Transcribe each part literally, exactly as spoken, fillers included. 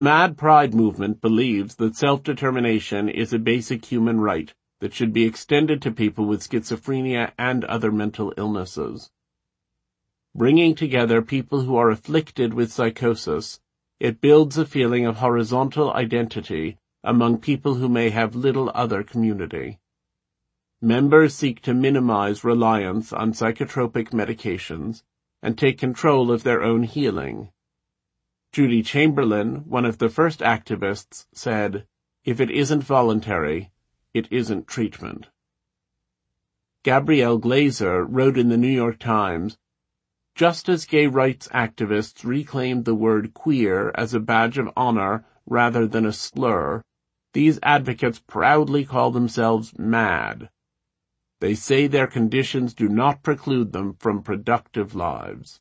Mad Pride movement believes that self-determination is a basic human right that should be extended to people with schizophrenia and other mental illnesses. Bringing together people who are afflicted with psychosis, it builds a feeling of horizontal identity among people who may have little other community. Members seek to minimize reliance on psychotropic medications and take control of their own healing. Judy Chamberlain, one of the first activists, said, "If it isn't voluntary, it isn't treatment." Gabrielle Glazer wrote in the New York Times, "Just as gay rights activists reclaimed the word queer as a badge of honor rather than a slur, these advocates proudly call themselves mad. They say their conditions do not preclude them from productive lives."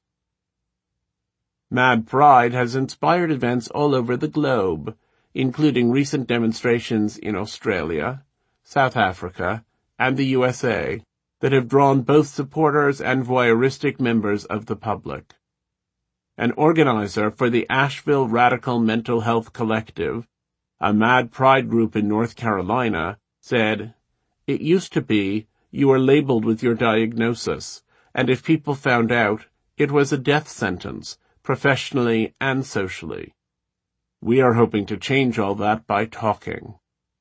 Mad Pride has inspired events all over the globe, including recent demonstrations in Australia, South Africa, and the U S A, that have drawn both supporters and voyeuristic members of the public. An organizer for the Asheville Radical Mental Health Collective, a Mad Pride group in North Carolina, said, "It used to be, you were labeled with your diagnosis, and if people found out, it was a death sentence, professionally and socially. We are hoping to change all that by talking."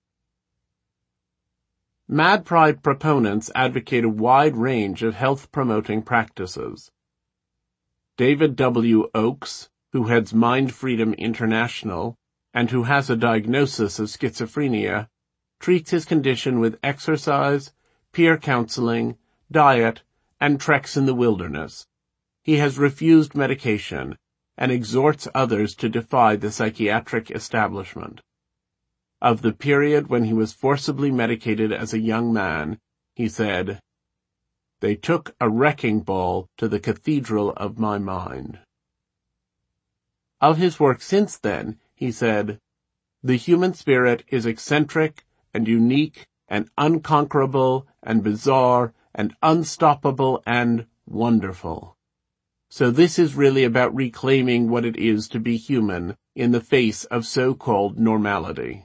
Mad Pride proponents advocate a wide range of health-promoting practices. David W. Oakes, who heads Mind Freedom International, and who has a diagnosis of schizophrenia, treats his condition with exercise, peer counseling, diet, and treks in the wilderness. He has refused medication and exhorts others to defy the psychiatric establishment. Of the period when he was forcibly medicated as a young man, he said, "They took a wrecking ball to the cathedral of my mind." Of his work since then, he said, "The human spirit is eccentric and unique and unconquerable and bizarre and unstoppable and wonderful. So this is really about reclaiming what it is to be human in the face of so-called normality."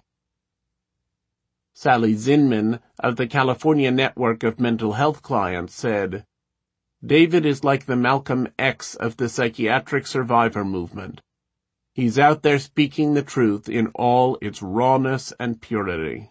Sally Zinman of the California Network of Mental Health Clients said, "David is like the Malcolm X of the psychiatric survivor movement. He's out there speaking the truth in all its rawness and purity."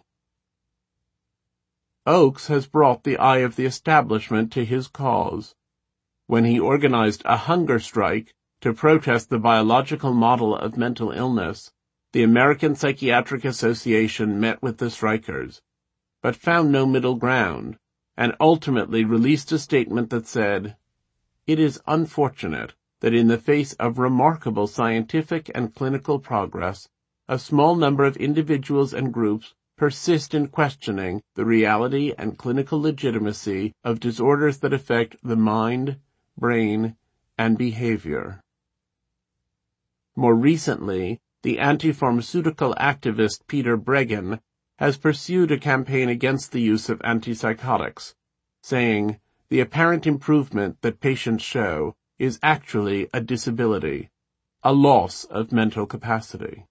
Oakes has brought the eye of the establishment to his cause. When he organized a hunger strike to protest the biological model of mental illness, the American Psychiatric Association met with the strikers, but found no middle ground, and ultimately released a statement that said, "It is unfortunate that in the face of remarkable scientific and clinical progress, a small number of individuals and groups persist in questioning the reality and clinical legitimacy of disorders that affect the mind, brain, and behavior." More recently, the anti-pharmaceutical activist Peter Breggin has pursued a campaign against the use of antipsychotics, saying, "The apparent improvement that patients show is actually a disability, a loss of mental capacity."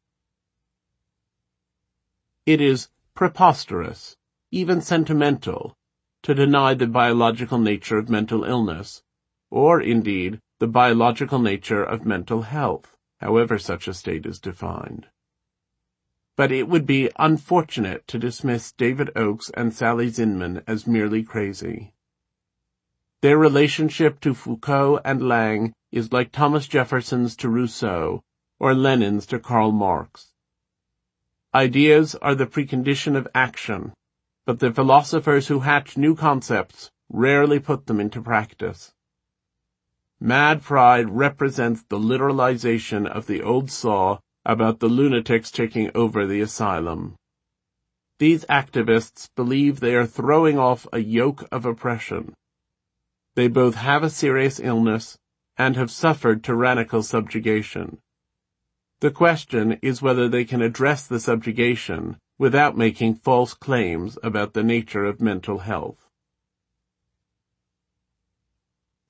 It is preposterous, even sentimental, to deny the biological nature of mental illness, or, indeed, the biological nature of mental health, however such a state is defined. But it would be unfortunate to dismiss David Oakes and Sally Zinman as merely crazy. Their relationship to Foucault and Lang is like Thomas Jefferson's to Rousseau, or Lenin's to Karl Marx. Ideas are the precondition of action, but the philosophers who hatch new concepts rarely put them into practice. Mad Pride represents the literalization of the old saw about the lunatics taking over the asylum. These activists believe they are throwing off a yoke of oppression. They both have a serious illness and have suffered tyrannical subjugation. The question is whether they can address the subjugation without making false claims about the nature of mental health.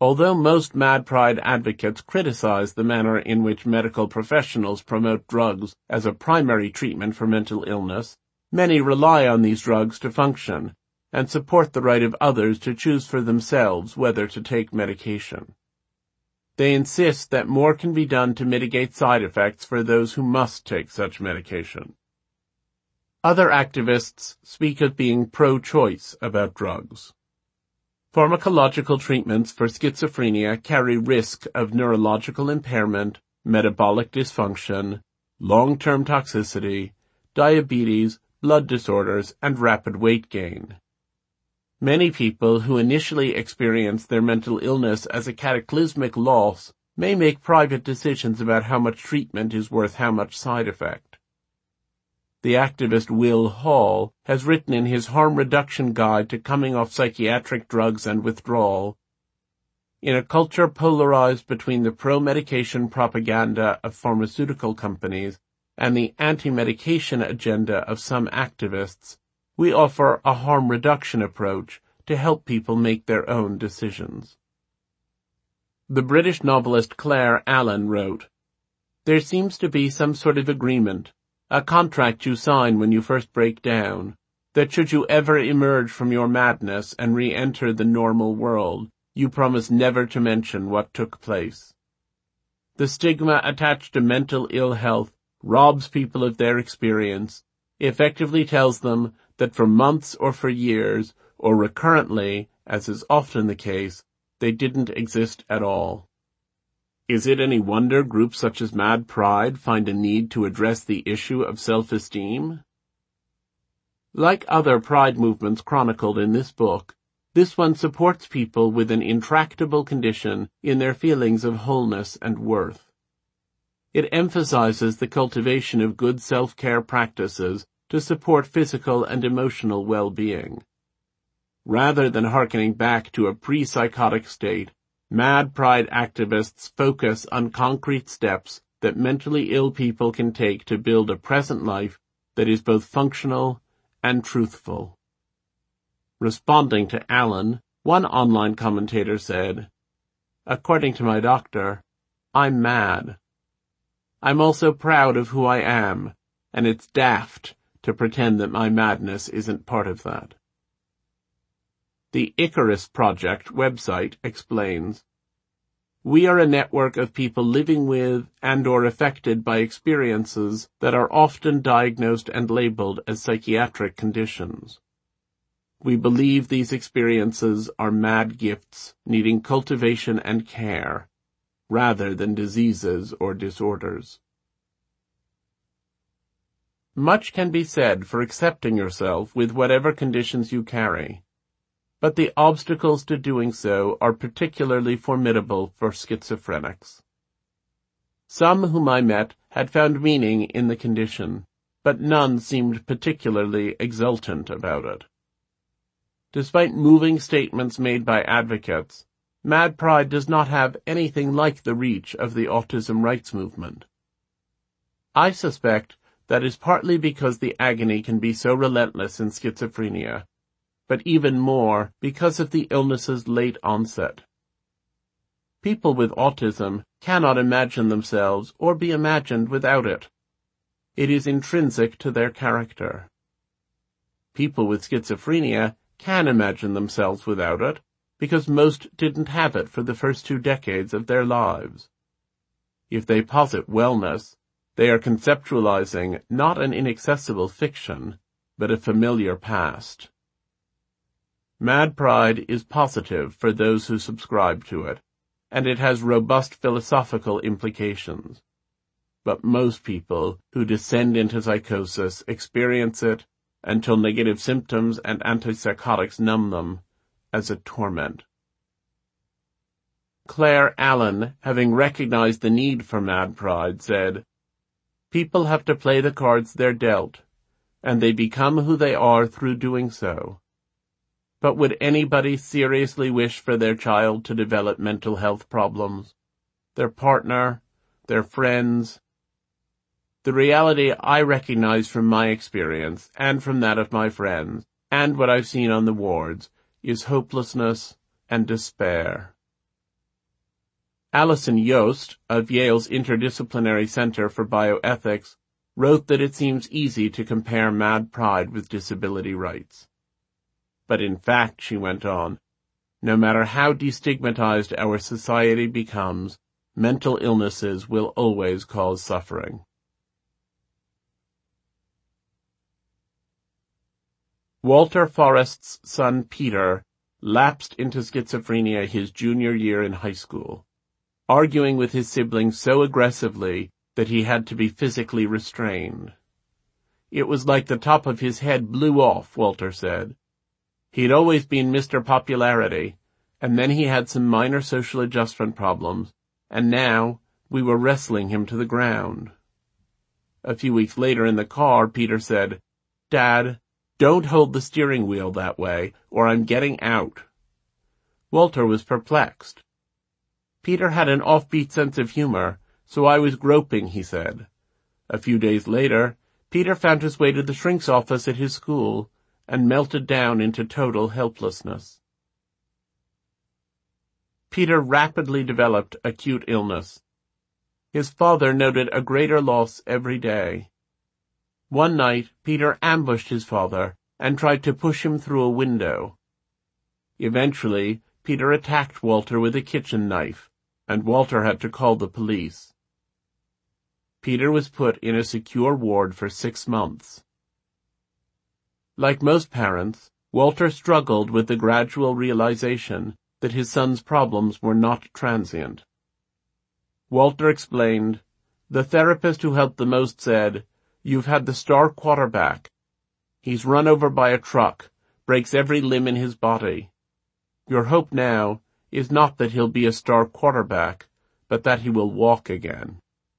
Although most Mad Pride advocates criticize the manner in which medical professionals promote drugs as a primary treatment for mental illness, many rely on these drugs to function and support the right of others to choose for themselves whether to take medication. They insist that more can be done to mitigate side effects for those who must take such medication. Other activists speak of being pro-choice about drugs. Pharmacological treatments for schizophrenia carry risk of neurological impairment, metabolic dysfunction, long-term toxicity, diabetes, blood disorders, and rapid weight gain. Many people who initially experience their mental illness as a cataclysmic loss may make private decisions about how much treatment is worth how much side effect. The activist Will Hall has written in his Harm Reduction Guide to Coming Off Psychiatric Drugs and Withdrawal, "In a culture polarized between the pro-medication propaganda of pharmaceutical companies and the anti-medication agenda of some activists, we offer a harm reduction approach to help people make their own decisions." The British novelist Claire Allen wrote, "There seems to be some sort of agreement, a contract you sign when you first break down, that should you ever emerge from your madness and re-enter the normal world, you promise never to mention what took place. The stigma attached to mental ill health robs people of their experience, effectively tells them that for months or for years, or recurrently, as is often the case, they didn't exist at all. Is it any wonder groups such as Mad Pride find a need to address the issue of self-esteem?" Like other pride movements chronicled in this book, this one supports people with an intractable condition in their feelings of wholeness and worth. It emphasizes the cultivation of good self-care practices to support physical and emotional well-being. Rather than hearkening back to a pre-psychotic state, Mad Pride activists focus on concrete steps that mentally ill people can take to build a present life that is both functional and truthful. Responding to Allen, one online commentator said, "According to my doctor, I'm mad. I'm also proud of who I am, and it's daft to pretend that my madness isn't part of that." The Icarus Project website explains, "We are a network of people living with and or affected by experiences that are often diagnosed and labeled as psychiatric conditions. We believe these experiences are mad gifts needing cultivation and care, rather than diseases or disorders." Much can be said for accepting yourself with whatever conditions you carry, but the obstacles to doing so are particularly formidable for schizophrenics. Some whom I met had found meaning in the condition, but none seemed particularly exultant about it. Despite moving statements made by advocates, Mad Pride does not have anything like the reach of the autism rights movement. I suspect that is partly because the agony can be so relentless in schizophrenia, but even more because of the illness's late onset. People with autism cannot imagine themselves or be imagined without it. It is intrinsic to their character. People with schizophrenia can imagine themselves without it, because most didn't have it for the first two decades of their lives. If they posit wellness, they are conceptualizing not an inaccessible fiction, but a familiar past. Mad Pride is positive for those who subscribe to it, and it has robust philosophical implications. But most people who descend into psychosis experience it, until negative symptoms and antipsychotics numb them, as a torment. Claire Allen, having recognized the need for Mad Pride, said, "People have to play the cards they're dealt, and they become who they are through doing so. But would anybody seriously wish for their child to develop mental health problems? Their partner? Their friends? The reality I recognize from my experience, and from that of my friends, and what I've seen on the wards, is hopelessness and despair." Alison Yost of Yale's Interdisciplinary Center for Bioethics wrote that it seems easy to compare mad pride with disability rights. But in fact, she went on, no matter how destigmatized our society becomes, mental illnesses will always cause suffering. Walter Forrest's son Peter lapsed into schizophrenia his junior year in high school, arguing with his siblings so aggressively that he had to be physically restrained. It was like the top of his head blew off, Walter said. He'd always been Mister Popularity, and then he had some minor social adjustment problems, and now we were wrestling him to the ground. A few weeks later in the car, Peter said, "Dad, don't hold the steering wheel that way, or I'm getting out." Walter was perplexed. Peter had an offbeat sense of humor, so I was groping, he said. A few days later, Peter found his way to the shrink's office at his school and melted down into total helplessness. Peter rapidly developed acute illness. His father noted a greater loss every day. One night, Peter ambushed his father and tried to push him through a window. Eventually, Peter attacked Walter with a kitchen knife, and Walter had to call the police. Peter was put in a secure ward for six months. Like most parents, Walter struggled with the gradual realization that his son's problems were not transient. Walter explained, "The therapist who helped the most said, 'You've had the star quarterback. He's run over by a truck, breaks every limb in his body. Your hope now is not that he'll be a star quarterback, but that he will walk again.'"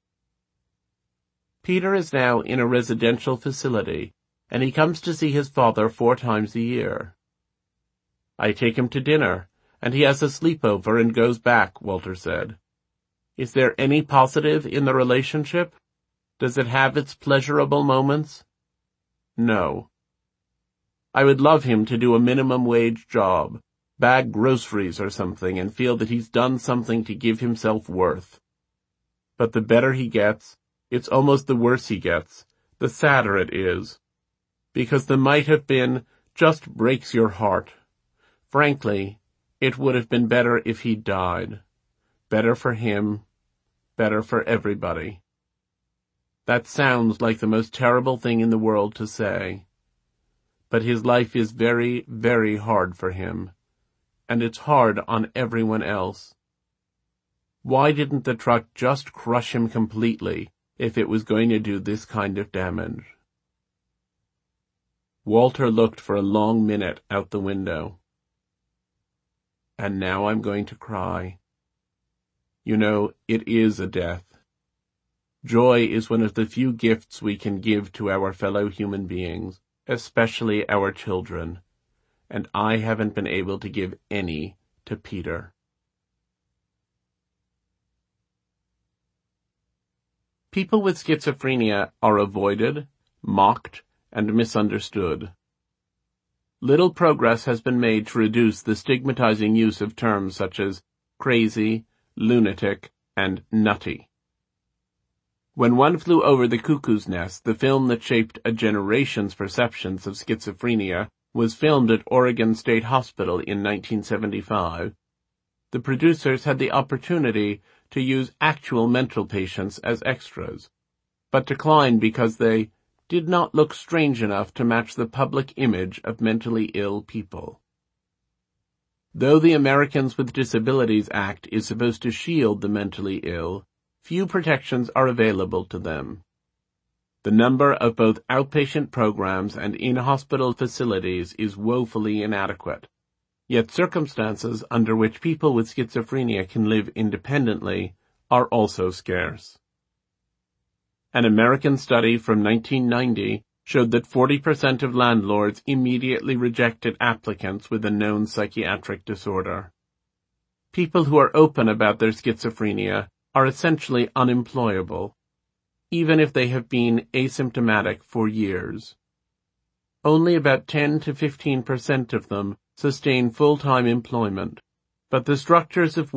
Peter is now in a residential facility, and he comes to see his father four times a year. "I take him to dinner, and he has a sleepover and goes back," Walter said. "Is there any positive in the relationship? Does it have its pleasurable moments?" "No." "I would love him to do a minimum wage job, bag groceries or something, and feel that he's done something to give himself worth. But the better he gets, it's almost the worse he gets, the sadder it is. Because the might have been just breaks your heart. Frankly, it would have been better if he died. Better for him, better for everybody." That sounds like the most terrible thing in the world to say. But his life is very, very hard for him, and it's hard on everyone else. Why didn't the truck just crush him completely if it was going to do this kind of damage? Walter looked for a long minute out the window. "And now I'm going to cry. You know, it is a death. Joy is one of the few gifts we can give to our fellow human beings, especially our children, and I haven't been able to give any to Peter." People with schizophrenia are avoided, mocked, and misunderstood. Little progress has been made to reduce the stigmatizing use of terms such as crazy, lunatic, and nutty. When One Flew Over the Cuckoo's Nest, the film that shaped a generation's perceptions of schizophrenia, was filmed at Oregon State Hospital in nineteen seventy-five, the producers had the opportunity to use actual mental patients as extras, but declined because they did not look strange enough to match the public image of mentally ill people. Though the Americans with Disabilities Act is supposed to shield the mentally ill, few protections are available to them. The number of both outpatient programs and in-hospital facilities is woefully inadequate, yet circumstances under which people with schizophrenia can live independently are also scarce. An American study from nineteen ninety showed that forty percent of landlords immediately rejected applicants with a known psychiatric disorder. People who are open about their schizophrenia are essentially unemployable, even if they have been asymptomatic for years. Only about ten to fifteen percent of them sustain full-time employment, but the structures of work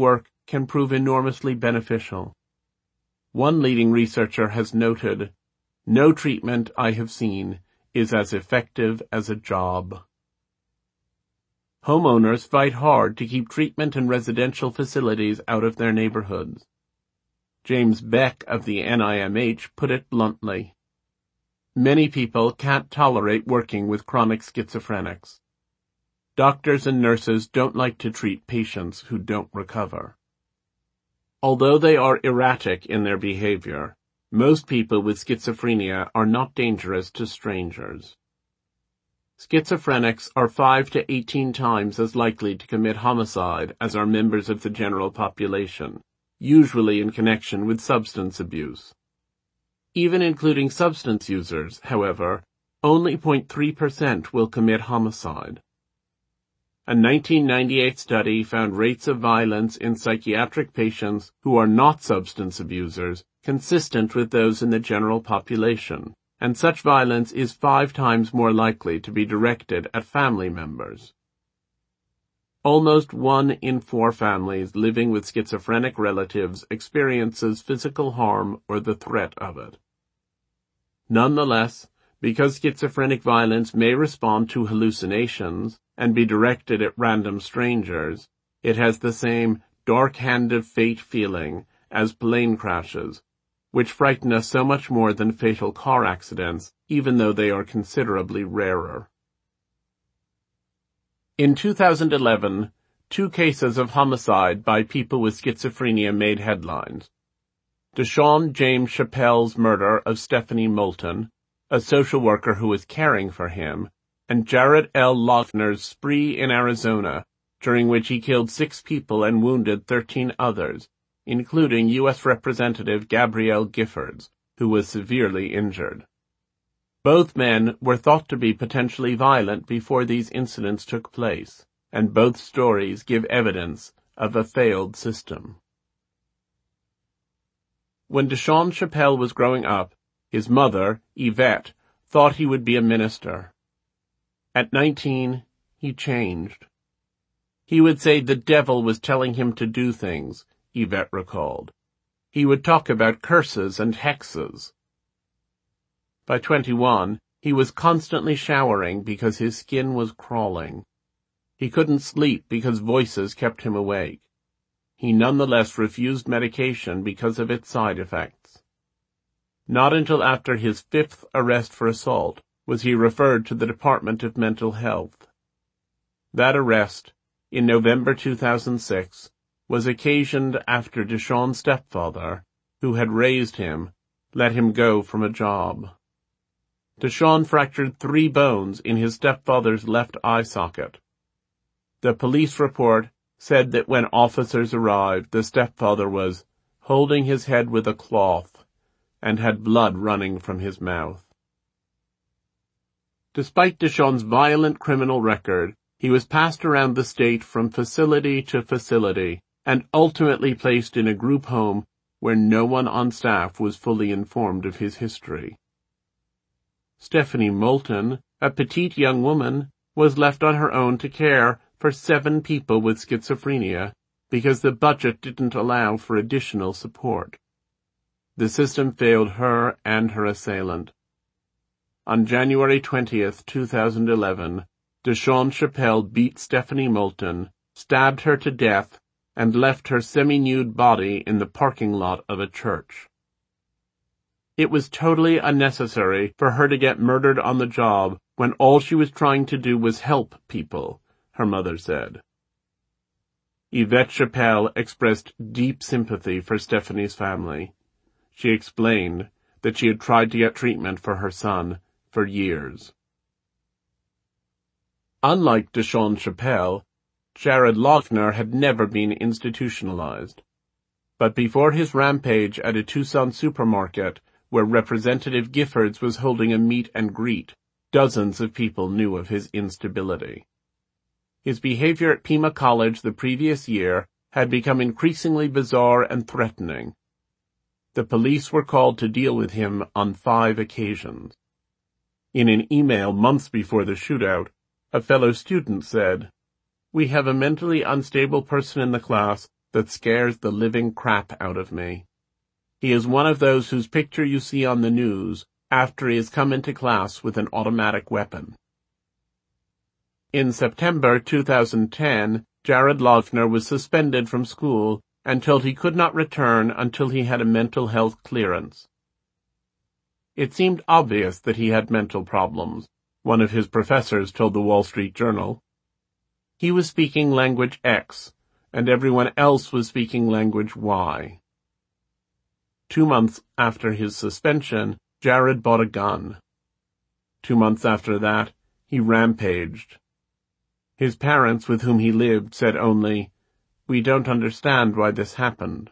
can prove enormously beneficial. One leading researcher has noted, "No treatment I have seen is as effective as a job." Homeowners fight hard to keep treatment and residential facilities out of their neighborhoods. James Beck of the N I M H put it bluntly. Many people can't tolerate working with chronic schizophrenics. Doctors and nurses don't like to treat patients who don't recover. Although they are erratic in their behavior, most people with schizophrenia are not dangerous to strangers. Schizophrenics are five to eighteen times as likely to commit homicide as are members of the general population, usually in connection with substance abuse. Even including substance users, however, only zero point three percent will commit homicide. A nineteen ninety-eight study found rates of violence in psychiatric patients who are not substance abusers consistent with those in the general population, and such violence is five times more likely to be directed at family members. Almost one in four families living with schizophrenic relatives experiences physical harm or the threat of it. Nonetheless, because schizophrenic violence may respond to hallucinations and be directed at random strangers, it has the same dark hand of fate feeling as plane crashes, which frighten us so much more than fatal car accidents, even though they are considerably rarer. In two thousand eleven, two cases of homicide by people with schizophrenia made headlines. Deshawn James Chappell's murder of Stephanie Moulton, a social worker who was caring for him, and Jared L. Loughner's spree in Arizona, during which he killed six people and wounded thirteen others, including U S Representative Gabrielle Giffords, who was severely injured. Both men were thought to be potentially violent before these incidents took place, and both stories give evidence of a failed system. When Deshawn Chappell was growing up, his mother, Yvette, thought he would be a minister. At nineteen, he changed. He would say the devil was telling him to do things, Yvette recalled. He would talk about curses and hexes. By twenty-one, he was constantly showering because his skin was crawling. He couldn't sleep because voices kept him awake. He nonetheless refused medication because of its side effects. Not until after his fifth arrest for assault was he referred to the Department of Mental Health. That arrest, in November two thousand six, was occasioned after Deshawn's stepfather, who had raised him, let him go from a job. Deshawn fractured three bones in his stepfather's left eye socket. The police report said that when officers arrived, the stepfather was holding his head with a cloth and had blood running from his mouth. Despite Deshawn's violent criminal record, he was passed around the state from facility to facility and ultimately placed in a group home where no one on staff was fully informed of his history. Stephanie Moulton, a petite young woman, was left on her own to care for seven people with schizophrenia because the budget didn't allow for additional support. The system failed her and her assailant. On January twentieth, two thousand eleven, Deshawn Chappell beat Stephanie Moulton, stabbed her to death, and left her semi-nude body in the parking lot of a church. It was totally unnecessary for her to get murdered on the job when all she was trying to do was help people, her mother said. Yvette Chappell expressed deep sympathy for Stephanie's family. She explained that she had tried to get treatment for her son for years. Unlike Deshawn Chappell, Jared Loughner had never been institutionalized. But before his rampage at a Tucson supermarket, where Representative Giffords was holding a meet and greet, dozens of people knew of his instability. His behavior at Pima College the previous year had become increasingly bizarre and threatening. The police were called to deal with him on five occasions. In an email months before the shootout, a fellow student said, "We have a mentally unstable person in the class that scares the living crap out of me. He is one of those whose picture you see on the news after he has come into class with an automatic weapon. In September two thousand ten, Jared Loughner was suspended from school and told he could not return until he had a mental health clearance. It seemed obvious that he had mental problems, one of his professors told the Wall Street Journal. He was speaking language X, and everyone else was speaking language Y. Two months after his suspension, Jared bought a gun. Two months after that, he rampaged. His parents, with whom he lived, said only, "We don't understand why this happened."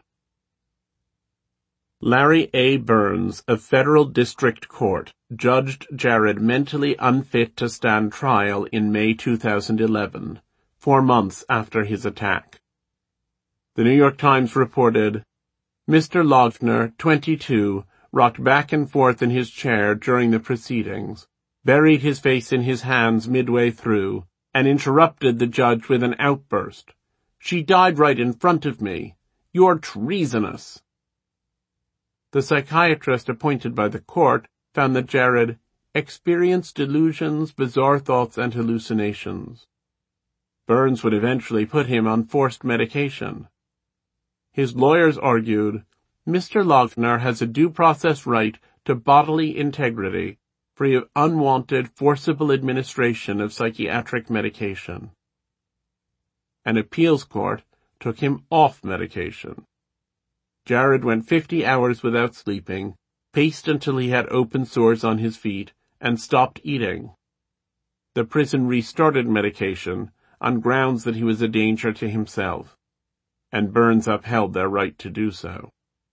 Larry A. Burns of Federal District Court judged Jared mentally unfit to stand trial in May two thousand eleven, four months after his attack. The New York Times reported, Mister Loughner, twenty-two, rocked back and forth in his chair during the proceedings, buried his face in his hands midway through, and interrupted the judge with an outburst. "She died right in front of me. You're treasonous." The psychiatrist appointed by the court found that Jared experienced delusions, bizarre thoughts, and hallucinations. Burns would eventually put him on forced medication. His lawyers argued, Mister Loughner has a due process right to bodily integrity, free of unwanted, forcible administration of psychiatric medication. An appeals court took him off medication. Jared went fifty hours without sleeping, paced until he had open sores on his feet, and stopped eating. The prison restarted medication on grounds that he was a danger to himself, and Burns upheld their right to do so.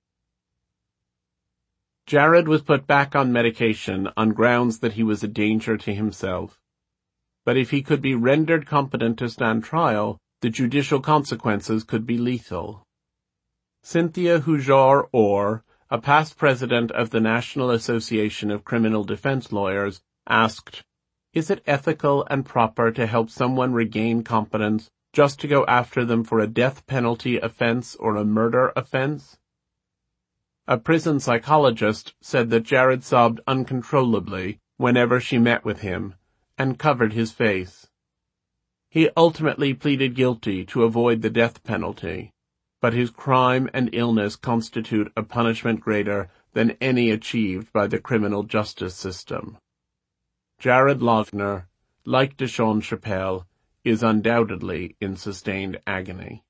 Jared was put back on medication on grounds that he was a danger to himself. But if he could be rendered competent to stand trial, the judicial consequences could be lethal. Cynthia Hujar Orr, a past president of the National Association of Criminal Defense Lawyers, asked, "Is it ethical and proper to help someone regain competence just to go after them for a death penalty offense or a murder offense?" A prison psychologist said that Jared sobbed uncontrollably whenever she met with him, and covered his face. He ultimately pleaded guilty to avoid the death penalty, but his crime and illness constitute a punishment greater than any achieved by the criminal justice system. Jared Loughner, like Deshaun Chappelle, is undoubtedly in sustained agony.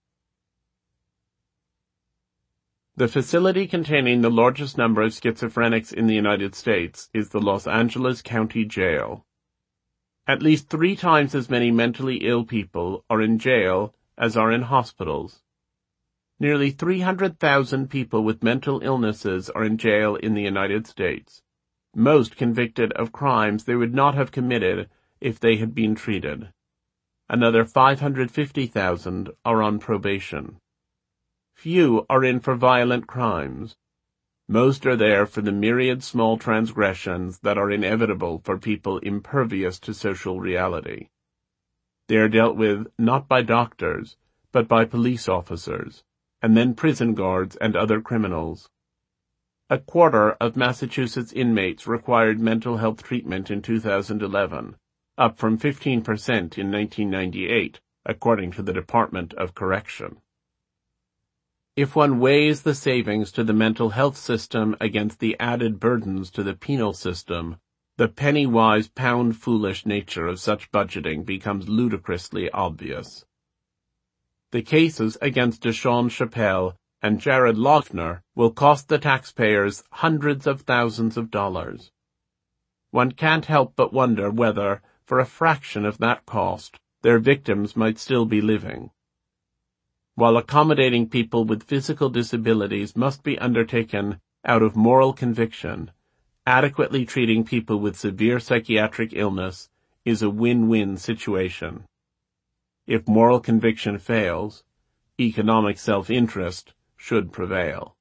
The facility containing the largest number of schizophrenics in the United States is the Los Angeles County Jail. At least three times as many mentally ill people are in jail as are in hospitals. Nearly three hundred thousand people with mental illnesses are in jail in the United States, most convicted of crimes they would not have committed if they had been treated. Another five hundred fifty thousand are on probation. Few are in for violent crimes. Most are there for the myriad small transgressions that are inevitable for people impervious to social reality. They are dealt with not by doctors, but by police officers, and then prison guards and other criminals. A quarter of Massachusetts inmates required mental health treatment in two thousand eleven, up from fifteen percent in nineteen ninety-eight, according to the Department of Correction. If one weighs the savings to the mental health system against the added burdens to the penal system, the penny-wise, pound-foolish nature of such budgeting becomes ludicrously obvious. The cases against Deshaun Chappelle and Jared Loughner will cost the taxpayers hundreds of thousands of dollars. One can't help but wonder whether, for a fraction of that cost, their victims might still be living. While accommodating people with physical disabilities must be undertaken out of moral conviction, adequately treating people with severe psychiatric illness is a win-win situation. If moral conviction fails, economic self-interest should prevail.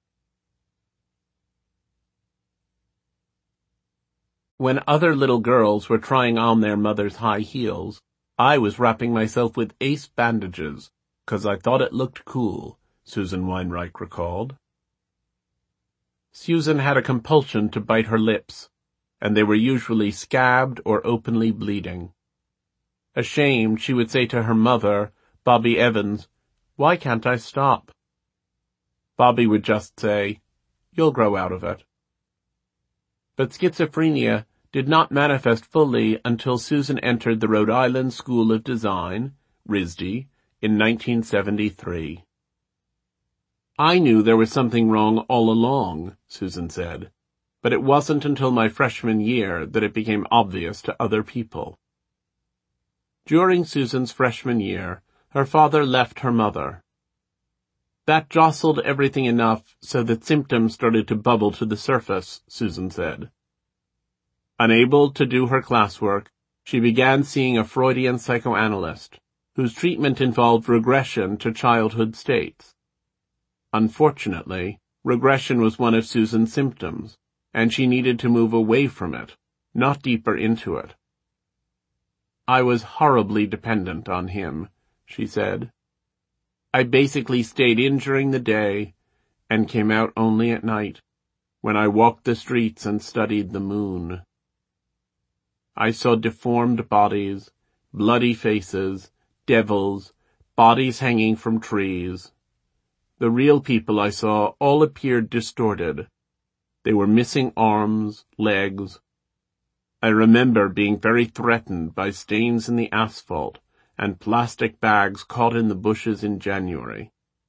When other little girls were trying on their mother's high heels, I was wrapping myself with ace bandages, 'cause I thought it looked cool," Susan Weinreich recalled. Susan had a compulsion to bite her lips, and they were usually scabbed or openly bleeding. Ashamed, she would say to her mother, Bobby Evans, "Why can't I stop?" Bobby would just say, "You'll grow out of it." But schizophrenia did not manifest fully until Susan entered the Rhode Island School of Design, R I S D, in nineteen seventy-three. "I knew there was something wrong all along," Susan said, "but it wasn't until my freshman year that it became obvious to other people." During Susan's freshman year, her father left her mother. That jostled everything enough so that symptoms started to bubble to the surface, Susan said. Unable to do her classwork, she began seeing a Freudian psychoanalyst, whose treatment involved regression to childhood states. Unfortunately, regression was one of Susan's symptoms, and she needed to move away from it, not deeper into it. "I was horribly dependent on him," she said. "I basically stayed in during the day and came out only at night, when I walked the streets and studied the moon. I saw deformed bodies, bloody faces, devils, bodies hanging from trees. The real people I saw all appeared distorted. They were missing arms, legs. I remember being very threatened by stains in the asphalt and plastic bags caught in the bushes in January."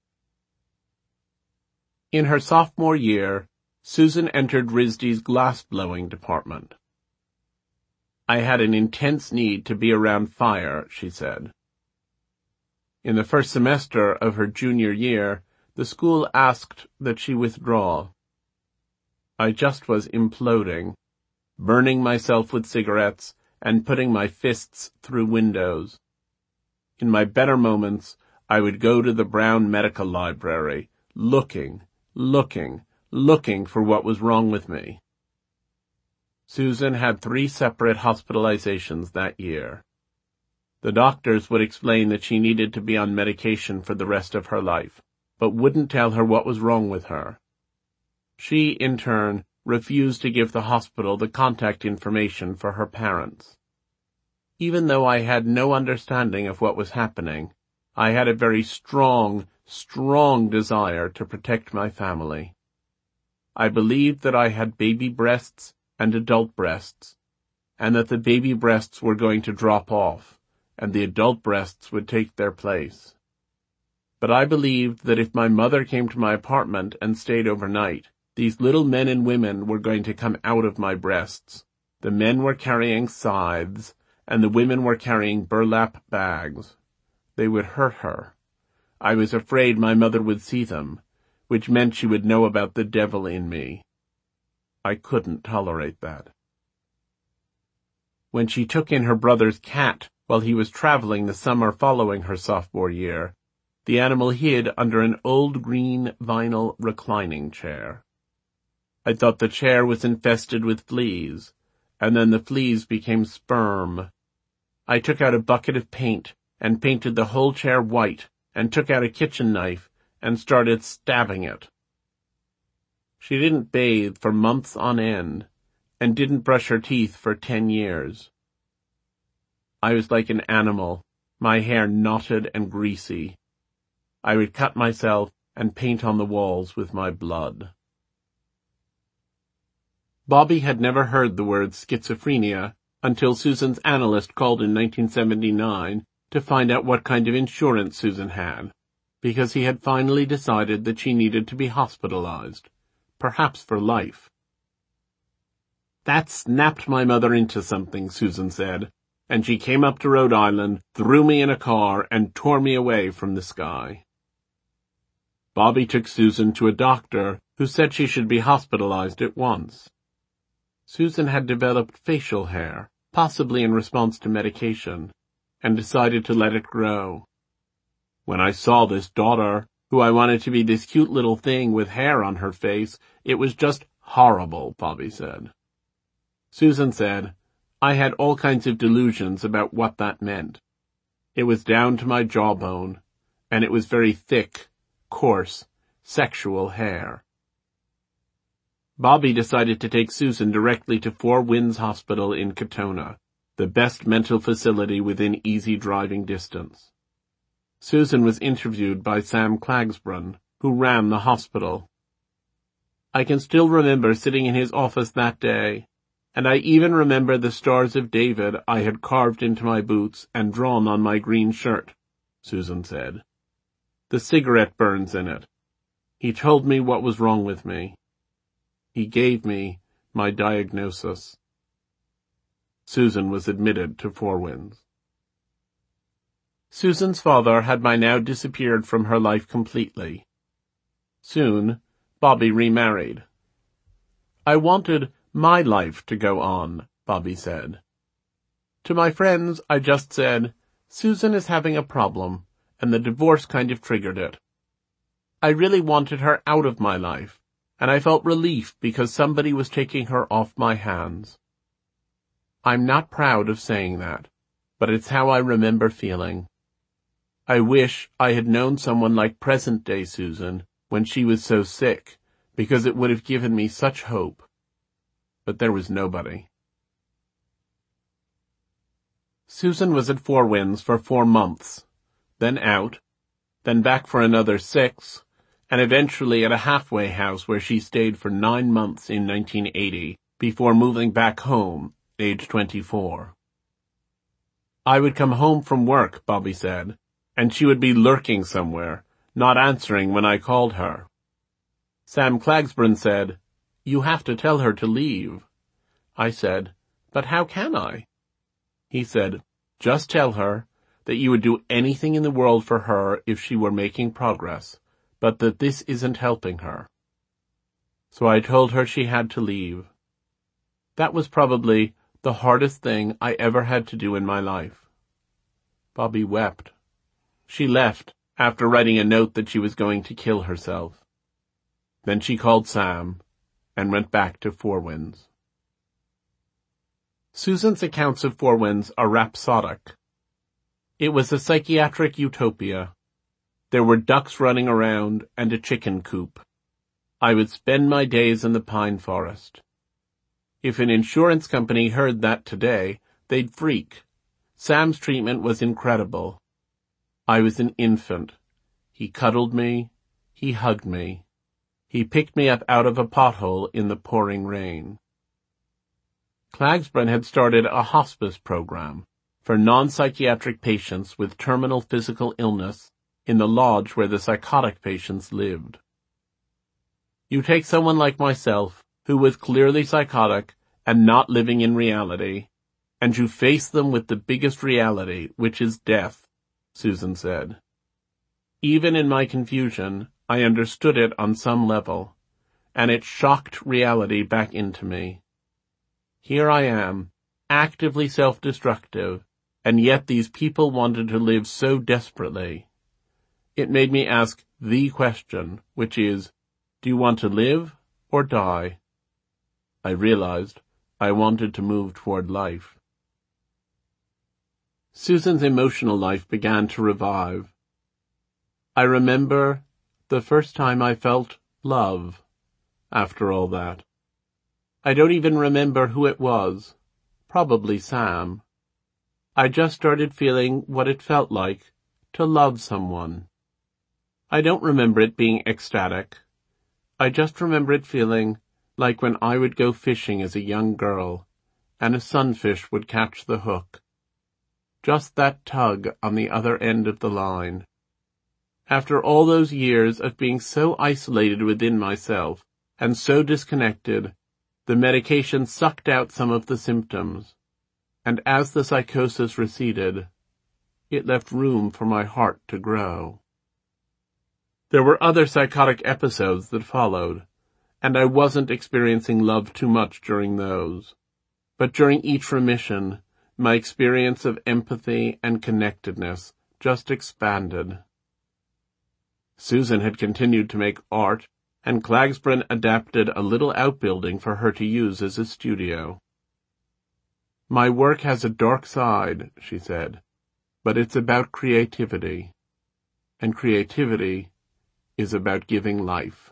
In her sophomore year, Susan entered R I S D's glass-blowing department. "I had an intense need to be around fire," she said. In the first semester of her junior year, the school asked that she withdraw. "I just was imploding, burning myself with cigarettes and putting my fists through windows. In my better moments, I would go to the Brown Medical Library, looking, looking, looking for what was wrong with me." Susan had three separate hospitalizations that year. The doctors would explain that she needed to be on medication for the rest of her life, but wouldn't tell her what was wrong with her. She, in turn, refused to give the hospital the contact information for her parents. Even though I had no understanding of what was happening, I had a very strong, strong desire to protect my family. I believed that I had baby breasts and adult breasts, and that the baby breasts were going to drop off, and the adult breasts would take their place. But I believed that if my mother came to my apartment and stayed overnight, these little men and women were going to come out of my breasts. The men were carrying scythes, and the women were carrying burlap bags. They would hurt her. I was afraid my mother would see them, which meant she would know about the devil in me. I couldn't tolerate that. When she took in her brother's cat while he was traveling the summer following her sophomore year, the animal hid under an old green vinyl reclining chair. I thought the chair was infested with fleas, and then the fleas became sperm. I took out a bucket of paint and painted the whole chair white and took out a kitchen knife and started stabbing it. She didn't bathe for months on end and didn't brush her teeth for ten years. I was like an animal, my hair knotted and greasy. I would cut myself and paint on the walls with my blood. Bobby had never heard the word schizophrenia until Susan's analyst called in nineteen seventy-nine to find out what kind of insurance Susan had, because he had finally decided that she needed to be hospitalized, perhaps for life. "That snapped my mother into something," Susan said, "and she came up to Rhode Island, threw me in a car, and tore me away from the sky." Bobby took Susan to a doctor who said she should be hospitalized at once. Susan had developed facial hair, possibly in response to medication, and decided to let it grow. "When I saw this daughter, who I wanted to be this cute little thing with hair on her face, it was just horrible," Bobby said. Susan said, "I had all kinds of delusions about what that meant. It was down to my jawbone, and it was very thick, coarse, sexual hair. Bobby decided to take Susan directly to Four Winds Hospital in Katonah, the best mental facility within easy driving distance. Susan was interviewed by Sam Klagsbrun, who ran the hospital. I can still remember sitting in his office that day, and I even remember the Stars of David I had carved into my boots and drawn on my green shirt, Susan said. The cigarette burns in it. He told me what was wrong with me. He gave me my diagnosis. Susan was admitted to Four Winds. Susan's father had by now disappeared from her life completely. Soon, Bobby remarried. I wanted my life to go on, Bobby said. To my friends, I just said, Susan is having a problem, and the divorce kind of triggered it. I really wanted her out of my life, and I felt relief because somebody was taking her off my hands. I'm not proud of saying that, but it's how I remember feeling. I wish I had known someone like present-day Susan when she was so sick, because it would have given me such hope. But there was nobody. Susan was at Four Winds for four months, then out, then back for another six, and eventually at a halfway house where she stayed for nine months in nineteen eighty, before moving back home, age twenty-four. I would come home from work, Bobby said, and she would be lurking somewhere, not answering when I called her. Sam Klagsbrun said, You have to tell her to leave. I said, But how can I? He said, Just tell her that you would do anything in the world for her if she were making progress, but that this isn't helping her. So I told her she had to leave. That was probably the hardest thing I ever had to do in my life. Bobby wept. She left after writing a note that she was going to kill herself. Then she called Sam and went back to Four Winds. Susan's accounts of Four Winds are rhapsodic. It was a psychiatric utopia. There were ducks running around and a chicken coop. I would spend my days in the pine forest. If an insurance company heard that today, they'd freak. Sam's treatment was incredible. I was an infant. He cuddled me. He hugged me. He picked me up out of a pothole in the pouring rain. Klagsbrun had started a hospice program for non-psychiatric patients with terminal physical illness in the lodge where the psychotic patients lived. You take someone like myself, who was clearly psychotic and not living in reality, and you face them with the biggest reality, which is death, Susan said. Even in my confusion, I understood it on some level, and it shocked reality back into me. Here I am, actively self-destructive, and yet these people wanted to live so desperately. It made me ask the question, which is, do you want to live or die? I realized I wanted to move toward life. Susan's emotional life began to revive. I remember the first time I felt love after all that. I don't even remember who it was. Probably Sam. I just started feeling what it felt like to love someone. I don't remember it being ecstatic. I just remember it feeling like when I would go fishing as a young girl, and a sunfish would catch the hook. Just that tug on the other end of the line. After all those years of being so isolated within myself, and so disconnected, the medication sucked out some of the symptoms, and as the psychosis receded, it left room for my heart to grow. There were other psychotic episodes that followed, and I wasn't experiencing love too much during those. But during each remission, my experience of empathy and connectedness just expanded. Susan had continued to make art, and Klagsbrun adapted a little outbuilding for her to use as a studio. My work has a dark side, she said, but it's about creativity. and creativity is about giving life.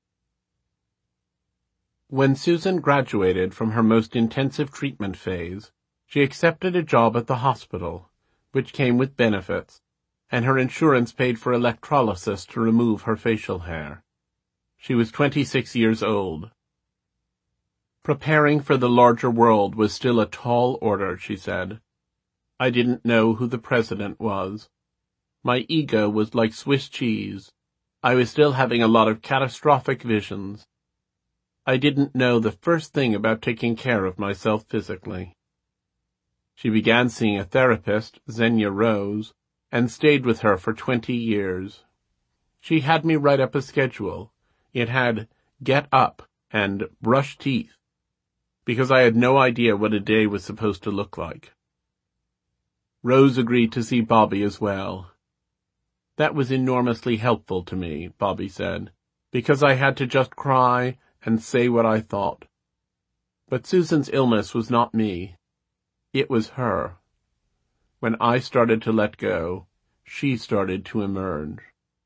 When Susan graduated from her most intensive treatment phase, she accepted a job at the hospital, which came with benefits, and her insurance paid for electrolysis to remove her facial hair. She was twenty-six years old. Preparing for the larger world was still a tall order, she said. I didn't know who the president was. My ego was like Swiss cheese. I was still having a lot of catastrophic visions. I didn't know the first thing about taking care of myself physically. She began seeing a therapist, Xenia Rose, and stayed with her for twenty years. She had me write up a schedule. It had get up and brush teeth, because I had no idea what a day was supposed to look like. Rose agreed to see Bobby as well. That was enormously helpful to me, Bobby said, because I had to just cry and say what I thought. But Susan's illness was not me. It was her. When I started to let go, she started to emerge.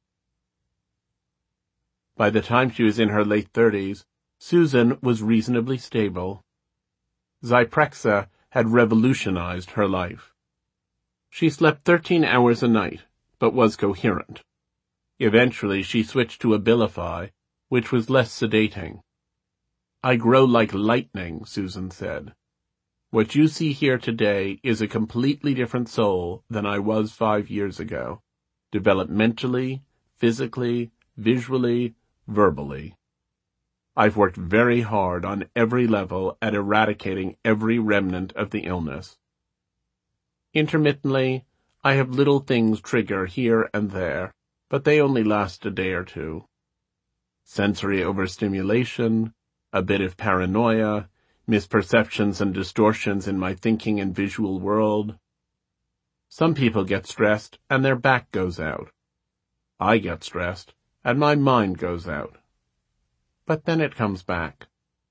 By the time she was in her late thirties, Susan was reasonably stable. Zyprexa had revolutionized her life. She slept thirteen hours a night, but was coherent. Eventually she switched to Abilify, which was less sedating. I grow like lightning, Susan said. What you see here today is a completely different soul than I was five years ago, developmentally, physically, visually, verbally. I've worked very hard on every level at eradicating every remnant of the illness. Intermittently, I have little things trigger here and there, but they only last a day or two. Sensory overstimulation, a bit of paranoia, misperceptions and distortions in my thinking and visual world. Some people get stressed and their back goes out. I get stressed and my mind goes out. But then it comes back.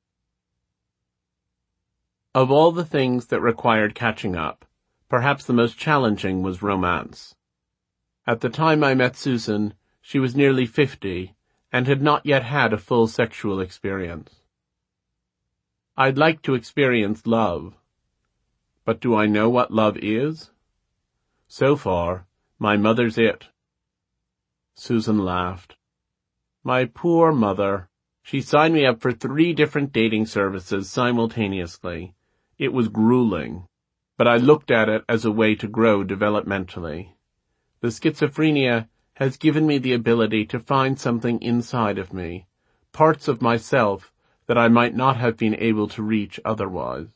Of all the things that required catching up, perhaps the most challenging was romance. At the time I met Susan, she was nearly fifty and had not yet had a full sexual experience. I'd like to experience love. But do I know what love is? So far, my mother's it. Susan laughed. My poor mother. She signed me up for three different dating services simultaneously. It was grueling, but I looked at it as a way to grow developmentally. The schizophrenia has given me the ability to find something inside of me, parts of myself that I might not have been able to reach otherwise.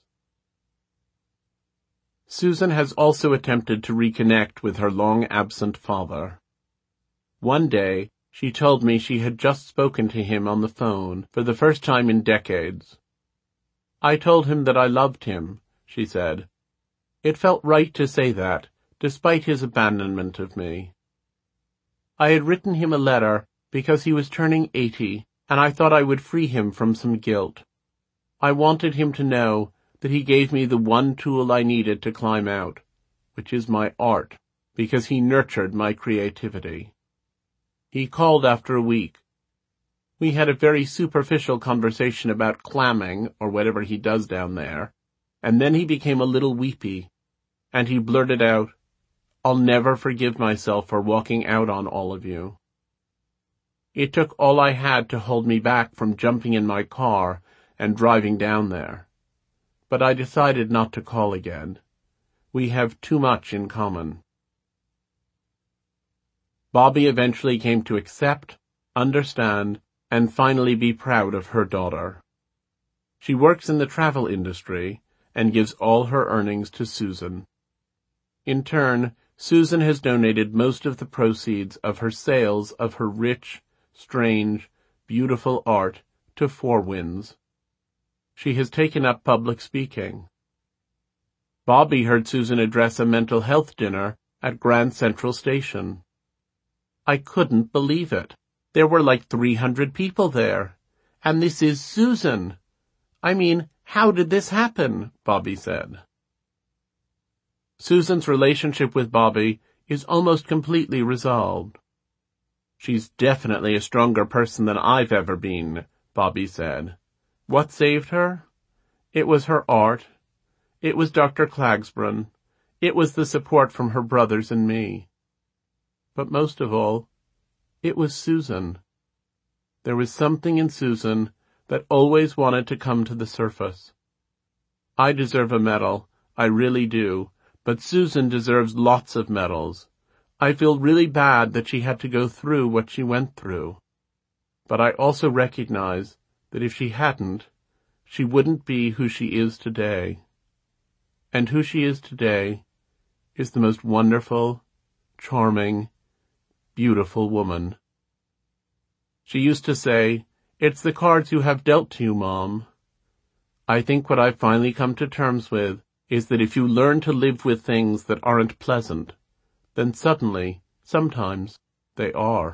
Susan has also attempted to reconnect with her long-absent father. One day, she told me she had just spoken to him on the phone for the first time in decades. I told him that I loved him, she said. It felt right to say that, despite his abandonment of me. I had written him a letter because he was turning eighty, and I thought I would free him from some guilt. I wanted him to know that he gave me the one tool I needed to climb out, which is my art, because he nurtured my creativity. He called after a week. We had a very superficial conversation about clamming, or whatever he does down there, and then he became a little weepy, and he blurted out, I'll never forgive myself for walking out on all of you. It took all I had to hold me back from jumping in my car and driving down there. But I decided not to call again. We have too much in common. Bobby eventually came to accept, understand, and finally be proud of her daughter. She works in the travel industry and gives all her earnings to Susan. In turn, Susan has donated most of the proceeds of her sales of her rich, strange, beautiful art to Four Winds. She has taken up public speaking. Bobby heard Susan address a mental health dinner at Grand Central Station. I couldn't believe it. There were like three hundred people there. And this is Susan. I mean, how did this happen? Bobby said. Susan's relationship with Bobby is almost completely resolved. "She's definitely a stronger person than I've ever been," Bobby said. "What saved her? It was her art. It was Doctor Clagsburn. It was the support from her brothers and me. But most of all, it was Susan. There was something in Susan that always wanted to come to the surface. I deserve a medal, I really do, but Susan deserves lots of medals. I feel really bad that she had to go through what she went through. But I also recognize that if she hadn't, she wouldn't be who she is today. And who she is today is the most wonderful, charming, beautiful woman. She used to say, 'It's the cards you have dealt to you, Mom.' I think what I've finally come to terms with is that if you learn to live with things that aren't pleasant, then suddenly, sometimes, they are."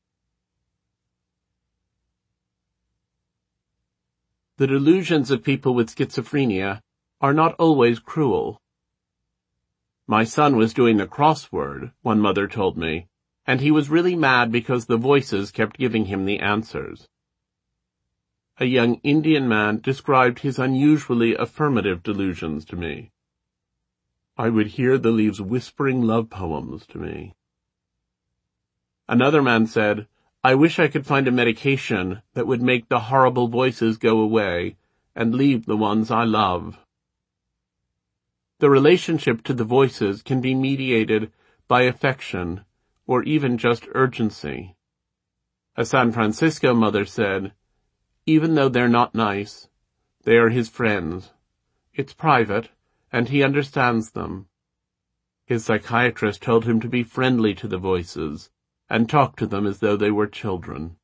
The delusions of people with schizophrenia are not always cruel. "My son was doing the crossword," one mother told me, "and he was really mad because the voices kept giving him the answers." A young Indian man described his unusually affirmative delusions to me. "I would hear the leaves whispering love poems to me." Another man said, "I wish I could find a medication that would make the horrible voices go away and leave the ones I love." The relationship to the voices can be mediated by affection or even just urgency. A San Francisco mother said, "Even though they're not nice, they are his friends. It's private, and he understands them." His psychiatrist told him to be friendly to the voices and talk to them as though they were children.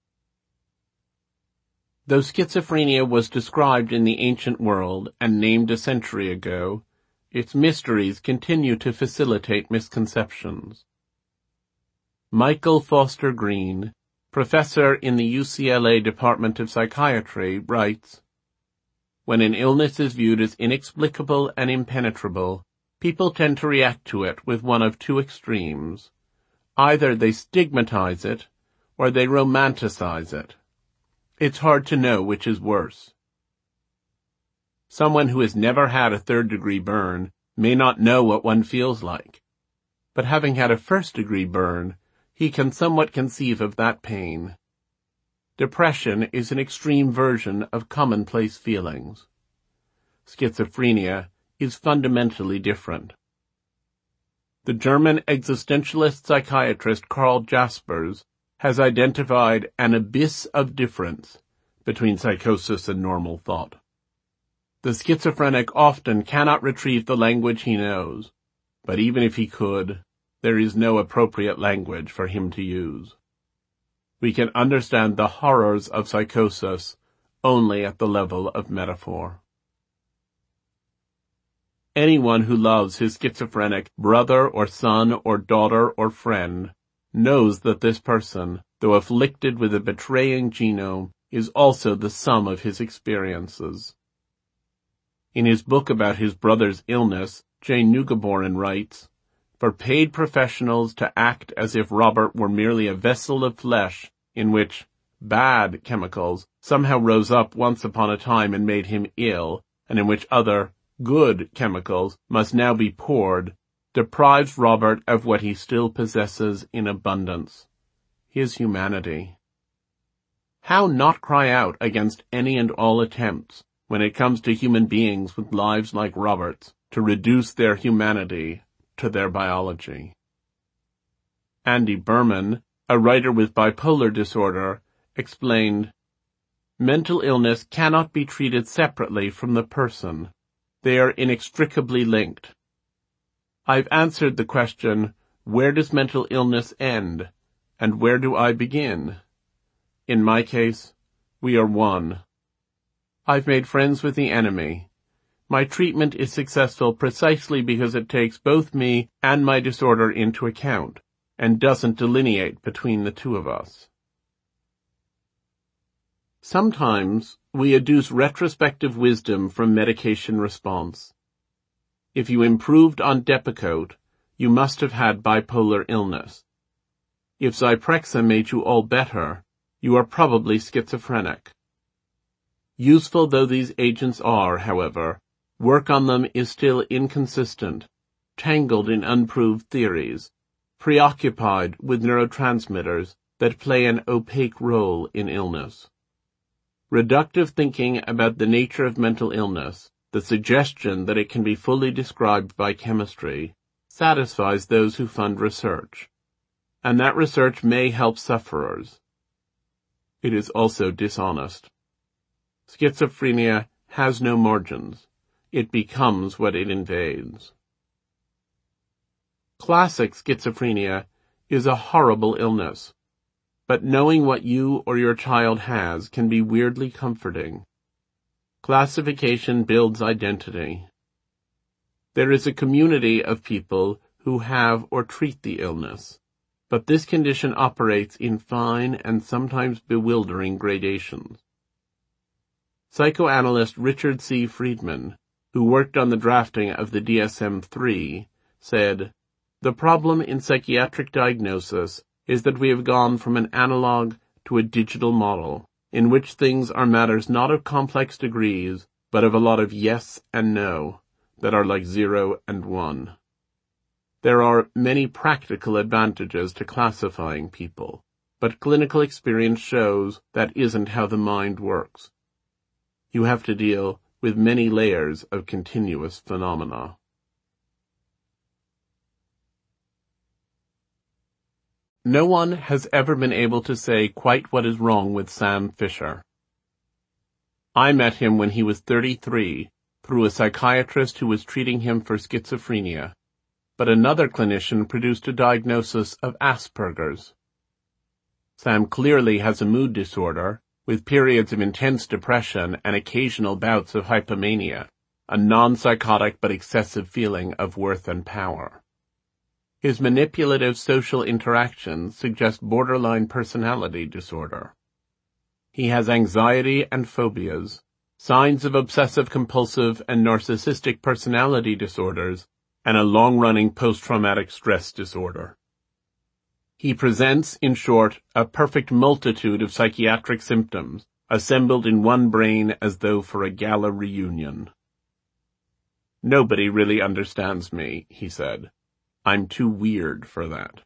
Though schizophrenia was described in the ancient world and named a century ago, its mysteries continue to facilitate misconceptions. Michael Foster Green, professor in the U C L A Department of Psychiatry, writes, "When an illness is viewed as inexplicable and impenetrable, people tend to react to it with one of two extremes. Either they stigmatize it, or they romanticize it. It's hard to know which is worse. Someone who has never had a third-degree burn may not know what one feels like. But having had a first-degree burn, he can somewhat conceive of that pain. Depression is an extreme version of commonplace feelings. Schizophrenia is fundamentally different." The German existentialist psychiatrist Karl Jaspers has identified an abyss of difference between psychosis and normal thought. The schizophrenic often cannot retrieve the language he knows, but even if he could, there is no appropriate language for him to use. We can understand the horrors of psychosis only at the level of metaphor. Anyone who loves his schizophrenic brother or son or daughter or friend knows that this person, though afflicted with a betraying genome, is also the sum of his experiences. In his book about his brother's illness, Jane Neugebauer writes, "For paid professionals to act as if Robert were merely a vessel of flesh in which bad chemicals somehow rose up once upon a time and made him ill, and in which other good chemicals must now be poured, deprives Robert of what he still possesses in abundance, his humanity." How not cry out against any and all attempts, when it comes to human beings with lives like Robert's, to reduce their humanity to their biology? Andy Berman, a writer with bipolar disorder, explained, "Mental illness cannot be treated separately from the person. They are inextricably linked. I've answered the question, where does mental illness end, and where do I begin? In my case, we are one. I've made friends with the enemy. My treatment is successful precisely because it takes both me and my disorder into account, and doesn't delineate between the two of us." Sometimes we adduce retrospective wisdom from medication response. If you improved on Depakote, you must have had bipolar illness. If Zyprexa made you all better, you are probably schizophrenic. Useful though these agents are, however, work on them is still inconsistent, tangled in unproved theories, preoccupied with neurotransmitters that play an opaque role in illness. Reductive thinking about the nature of mental illness, the suggestion that it can be fully described by chemistry, satisfies those who fund research, and that research may help sufferers. It is also dishonest. Schizophrenia has no margins. It becomes what it invades. Classic schizophrenia is a horrible illness, but knowing what you or your child has can be weirdly comforting. Classification builds identity. There is a community of people who have or treat the illness, but this condition operates in fine and sometimes bewildering gradations. Psychoanalyst Richard C. Friedman, who worked on the drafting of the D S M three, said, "The problem in psychiatric diagnosis is that we have gone from an analog to a digital model, in which things are matters not of complex degrees, but of a lot of yes and no, that are like zero and one. There are many practical advantages to classifying people, but clinical experience shows that isn't how the mind works. You have to deal with many layers of continuous phenomena." No one has ever been able to say quite what is wrong with Sam Fisher. I met him when he was thirty-three through a psychiatrist who was treating him for schizophrenia, but another clinician produced a diagnosis of Asperger's. Sam clearly has a mood disorder, with periods of intense depression and occasional bouts of hypomania, a non-psychotic but excessive feeling of worth and power. His manipulative social interactions suggest borderline personality disorder. He has anxiety and phobias, signs of obsessive-compulsive and narcissistic personality disorders, and a long-running post-traumatic stress disorder. He presents, in short, a perfect multitude of psychiatric symptoms, assembled in one brain as though for a gala reunion. "Nobody really understands me," he said. "I'm too weird for that."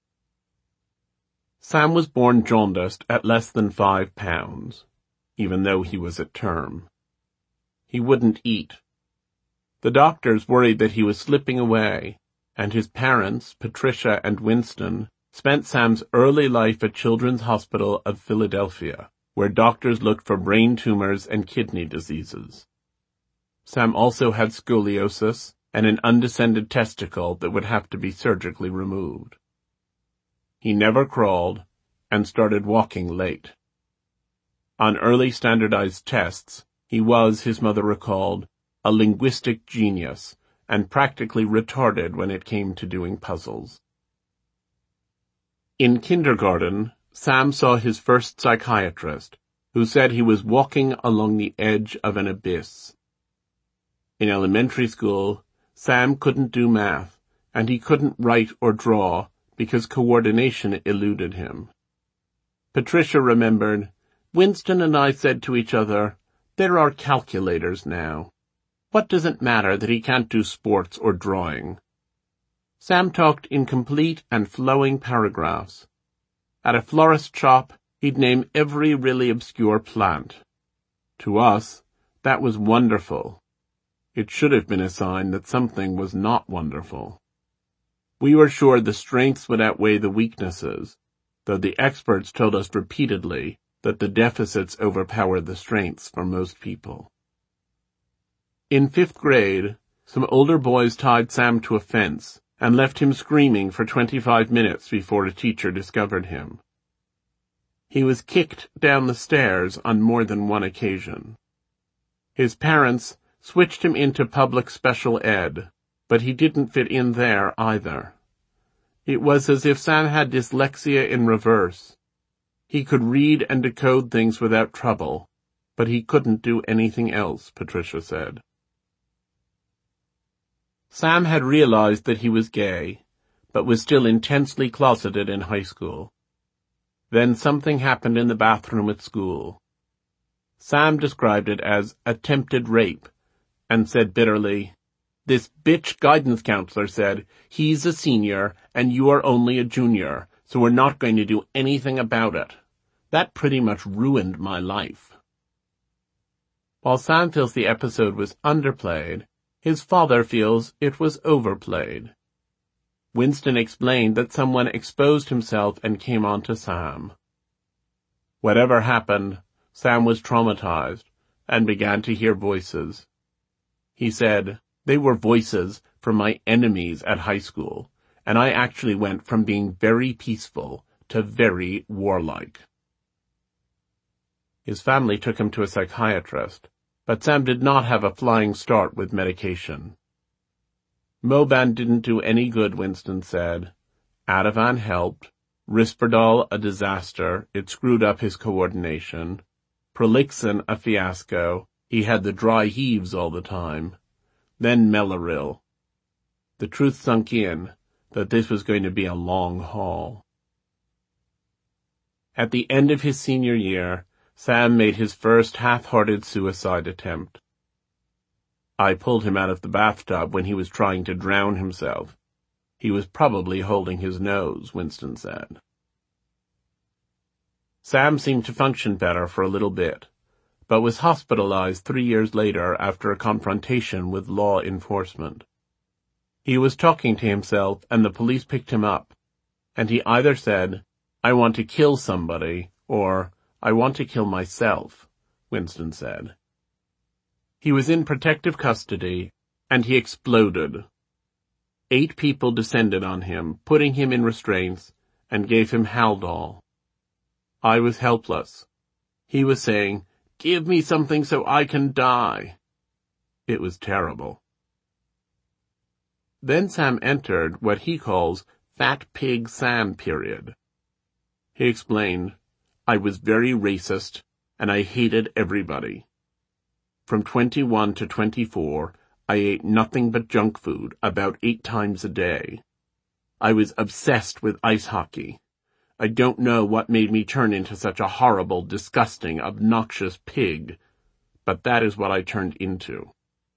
Sam was born jaundiced at less than five pounds, even though he was at term. He wouldn't eat. The doctors worried that he was slipping away, and his parents, Patricia and Winston, spent Sam's early life at Children's Hospital of Philadelphia, where doctors looked for brain tumors and kidney diseases. Sam also had scoliosis and an undescended testicle that would have to be surgically removed. He never crawled and started walking late. On early standardized tests, he was, his mother recalled, a linguistic genius and practically retarded when it came to doing puzzles. In kindergarten, Sam saw his first psychiatrist, who said he was walking along the edge of an abyss. In elementary school, Sam couldn't do math, and he couldn't write or draw because coordination eluded him. Patricia remembered, "Winston and I said to each other, 'There are calculators now. What does it matter that he can't do sports or drawing?' Sam talked in complete and flowing paragraphs. At a florist shop, he'd name every really obscure plant. To us, that was wonderful. It should have been a sign that something was not wonderful. We were sure the strengths would outweigh the weaknesses, though the experts told us repeatedly that the deficits overpower the strengths for most people." In fifth grade, some older boys tied Sam to a fence and left him screaming for twenty-five minutes before a teacher discovered him. He was kicked down the stairs on more than one occasion. His parents switched him into public special ed, but he didn't fit in there either. It was as if Sam had dyslexia in reverse. He could read and decode things without trouble, but he couldn't do anything else, Patricia said. Sam had realized that he was gay, but was still intensely closeted in high school. Then something happened in the bathroom at school. Sam described it as attempted rape, and said bitterly, "This bitch guidance counselor said, he's a senior and you are only a junior, so we're not going to do anything about it. That pretty much ruined my life." While Sam feels the episode was underplayed, his father feels it was overplayed. Winston explained that someone exposed himself and came on to Sam. Whatever happened, Sam was traumatized and began to hear voices. He said, "They were voices from my enemies at high school, and I actually went from being very peaceful to very warlike." His family took him to a psychiatrist, but Sam did not have a flying start with medication. Moban didn't do any good, Winston said. Ativan helped. Risperdal a disaster, it screwed up his coordination. Prolixin a fiasco, he had the dry heaves all the time. Then Melaril. The truth sunk in that this was going to be a long haul. At the end of his senior year, Sam made his first half-hearted suicide attempt. I pulled him out of the bathtub when he was trying to drown himself. He was probably holding his nose, Winston said. Sam seemed to function better for a little bit, but was hospitalized three years later after a confrontation with law enforcement. He was talking to himself and the police picked him up, and he either said, "I want to kill somebody," or, "I want to kill myself," Winston said. He was in protective custody, and he exploded. Eight people descended on him, putting him in restraints, and gave him Haldol. I was helpless. He was saying, "Give me something so I can die." It was terrible. Then Sam entered what he calls Fat Pig Sam period. He explained, "I was very racist, and I hated everybody. From twenty-one to twenty-four, I ate nothing but junk food about eight times a day. I was obsessed with ice hockey. I don't know what made me turn into such a horrible, disgusting, obnoxious pig, but that is what I turned into."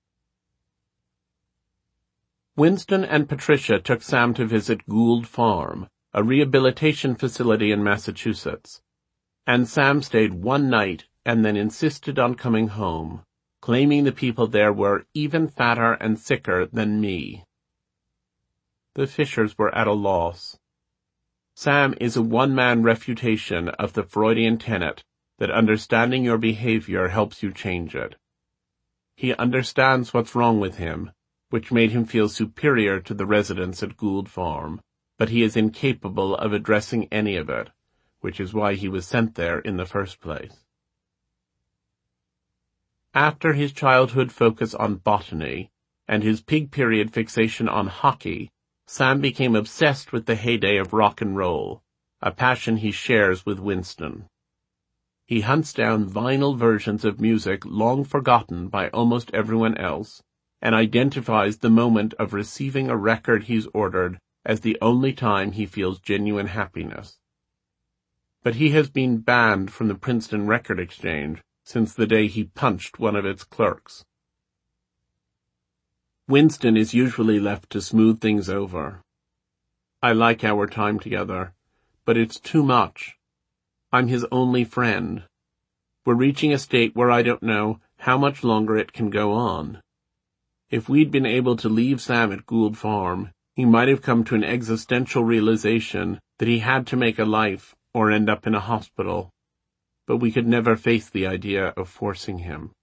Winston and Patricia took Sam to visit Gould Farm, a rehabilitation facility in Massachusetts, and Sam stayed one night and then insisted on coming home, claiming the people there were even fatter and sicker than me. The Fishers were at a loss. Sam is a one-man refutation of the Freudian tenet that understanding your behavior helps you change it. He understands what's wrong with him, which made him feel superior to the residents at Gould Farm, but he is incapable of addressing any of it, which is why he was sent there in the first place. After his childhood focus on botany and his pig period fixation on hockey, Sam became obsessed with the heyday of rock and roll, a passion he shares with Winston. He hunts down vinyl versions of music long forgotten by almost everyone else, and identifies the moment of receiving a record he's ordered as the only time he feels genuine happiness. But he has been banned from the Princeton Record Exchange since the day he punched one of its clerks. Winston is usually left to smooth things over. "I like our time together, but it's too much. I'm his only friend. We're reaching a state where I don't know how much longer it can go on. If we'd been able to leave Sam at Gould Farm, he might have come to an existential realization that he had to make a life or end up in a hospital. But we could never face the idea of forcing him."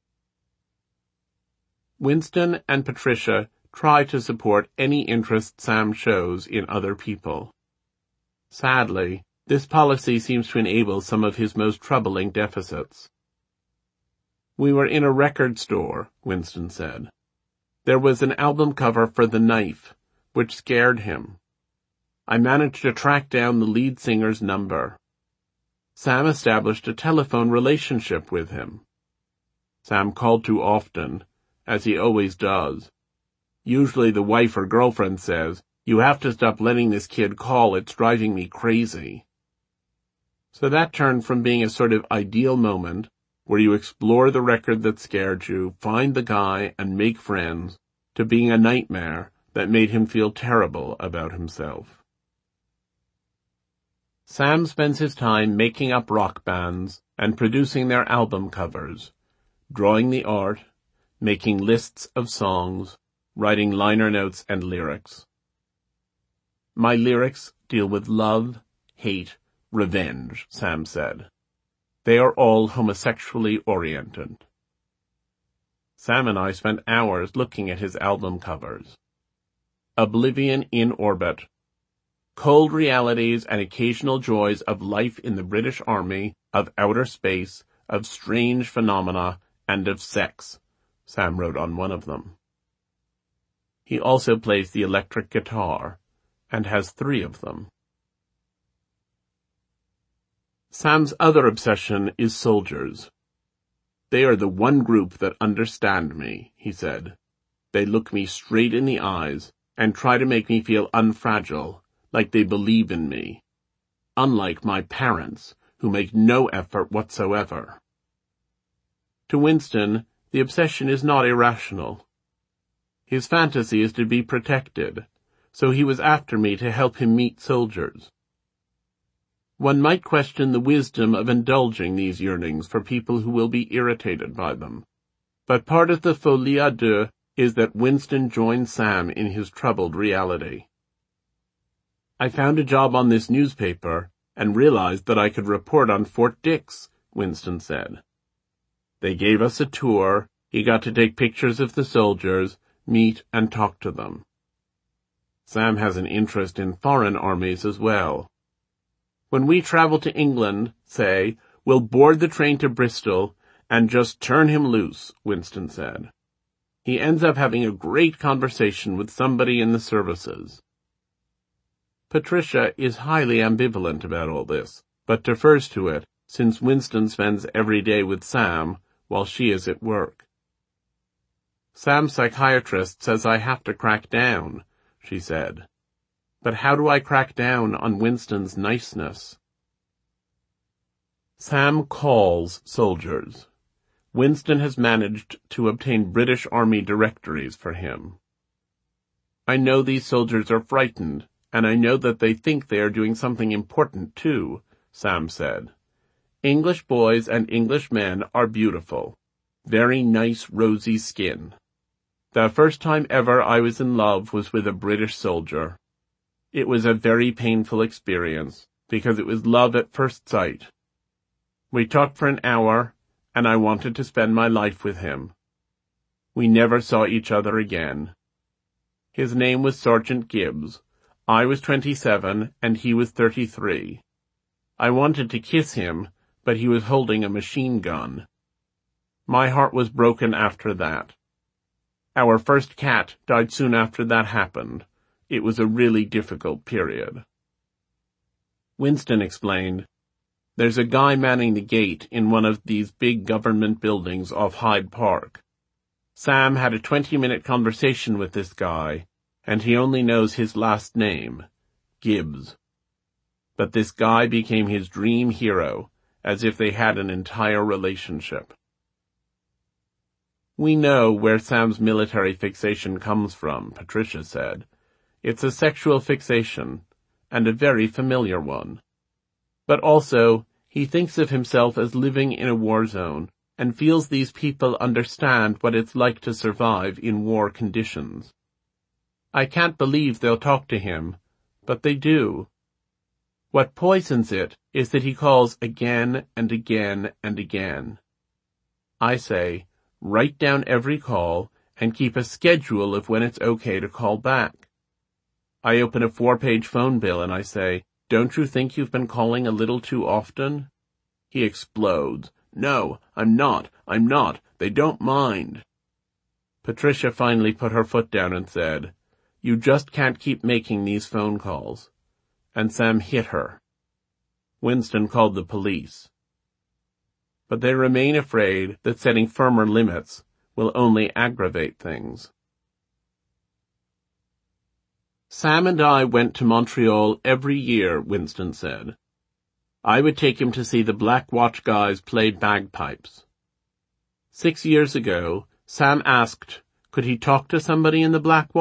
Winston and Patricia try to support any interest Sam shows in other people. Sadly, this policy seems to enable some of his most troubling deficits. "We were in a record store," Winston said. "There was an album cover for The Knife, which scared him. I managed to track down the lead singer's number. Sam established a telephone relationship with him. Sam called too often, as he always does. Usually the wife or girlfriend says, You have to stop letting this kid call. It's driving me crazy. So that turned from being a sort of ideal moment, where you explore the record that scared you, find the guy, and make friends, to being a nightmare that made him feel terrible about himself. Sam spends his time making up rock bands and producing their album covers, drawing the art, making lists of songs, writing liner notes and lyrics. My lyrics deal with love, hate, revenge, Sam said. They are all homosexually oriented. Sam and I spent hours looking at his album covers. Oblivion in Orbit. Cold realities and occasional joys of life in the British Army, of outer space, of strange phenomena, and of sex, Sam wrote on one of them. He also plays the electric guitar, and has three of them. Sam's other obsession is soldiers. They are the one group that understand me, he said. They look me straight in the eyes and try to make me feel unfragile, like they believe in me. Unlike my parents, who make no effort whatsoever. To Winston, the obsession is not irrational. His fantasy is to be protected, so he was after me to help him meet soldiers. One might question the wisdom of indulging these yearnings for people who will be irritated by them. But part of the folie à deux is that Winston joined Sam in his troubled reality. I found a job on this newspaper and realized that I could report on Fort Dix, Winston said. They gave us a tour. He got to take pictures of the soldiers, meet and talk to them. Sam has an interest in foreign armies as well. When we travel to England, say, we'll board the train to Bristol and just turn him loose, Winston said. He ends up having a great conversation with somebody in the services. Patricia is highly ambivalent about all this, but defers to it, since Winston spends every day with Sam while she is at work. Sam's psychiatrist says I have to crack down, she said. But how do I crack down on Winston's niceness? Sam calls soldiers. Winston has managed to obtain British Army directories for him. I know these soldiers are frightened, and I know that they think they are doing something important too, Sam said. English boys and English men are beautiful. Very nice rosy skin. The first time ever I was in love was with a British soldier. It was a very painful experience, because it was love at first sight. We talked for an hour, and I wanted to spend my life with him. We never saw each other again. His name was Sergeant Gibbs. I was twenty-seven, and he was thirty-three. I wanted to kiss him, but he was holding a machine gun. My heart was broken after that. Our first cat died soon after that happened. It was a really difficult period. Winston explained, There's a guy manning the gate in one of these big government buildings off Hyde Park. Sam had a twenty-minute conversation with this guy, and he only knows his last name, Gibbs. But this guy became his dream hero, as if they had an entire relationship. We know where Sam's military fixation comes from, Patricia said. It's a sexual fixation, and a very familiar one. But also, he thinks of himself as living in a war zone, and feels these people understand what it's like to survive in war conditions. I can't believe they'll talk to him, but they do. What poisons it is that he calls again and again and again. I say, write down every call and keep a schedule of when it's okay to call back. I open a four-page phone bill and I say, don't you think you've been calling a little too often? He explodes. No, I'm not. I'm not. They don't mind. Patricia finally put her foot down and said, You just can't keep making these phone calls. And Sam hit her. Winston called the police. But they remain afraid that setting firmer limits will only aggravate things. Sam and I went to Montreal every year, Winston said. I would take him to see the Black Watch guys play bagpipes. Six years ago, Sam asked, could he talk to somebody in the Black Watch?